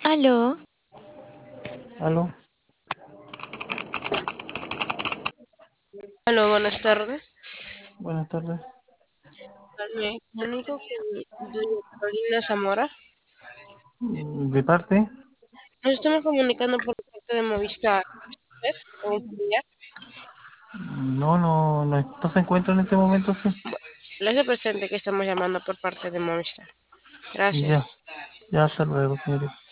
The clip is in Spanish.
Aló, Aló, Hola, buenas tardes. buenas tardes. Me comunico con doña Carolina Zamora. ¿De parte? Nos estamos comunicando por parte de Movistar. ¿Usted o un familiar? No se encuentra en este momento, sí. Le hace presente que estamos llamando por parte de Movistar. Gracias. Ya, ya hasta luego, señorita.